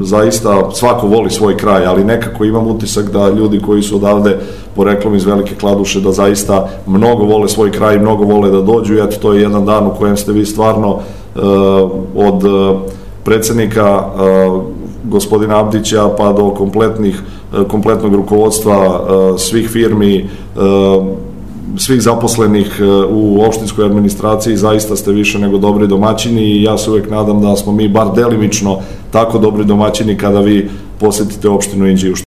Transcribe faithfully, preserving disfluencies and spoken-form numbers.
zaista svako voli svoj kraj, ali nekako imam utisak da ljudi koji su odavde poreklom iz Velike Kladuše da zaista mnogo vole svoj kraj i mnogo vole da dođu, i eto, to je jedan dan u kojem ste vi stvarno od predsednika gospodina Abdića pa do kompletnih, kompletnog rukovodstva svih firmi, svih zaposlenih u opštinskoj administraciji, zaista ste više nego dobri domaćini, i ja se uvek nadam da smo mi bar delimično tako dobri domaćini kada vi posetite opštinu Inđiju.